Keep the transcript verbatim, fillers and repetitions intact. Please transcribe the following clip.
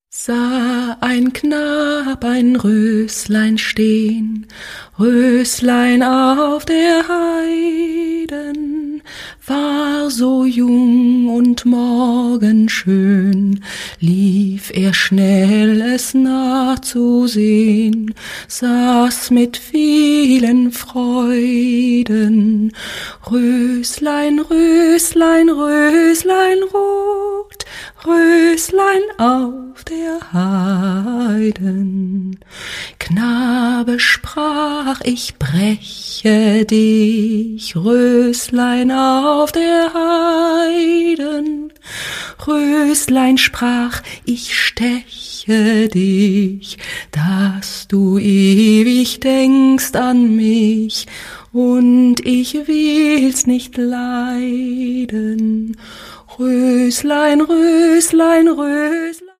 Sah ein Knab ein Röslein stehn, Röslein auf der Heiden, war so jung und morgenschön, lief er schnell es nachzusehn, saß mit vielen Freuden. Röslein, Röslein, Röslein rot, Röslein auf der Heiden. Knabe sprach, ich breche dich, Röslein auf der Heiden. Röslein sprach, ich steche dich, dass du ewig denkst an mich, und ich will's nicht leiden. Röslein, Röslein, Röslein.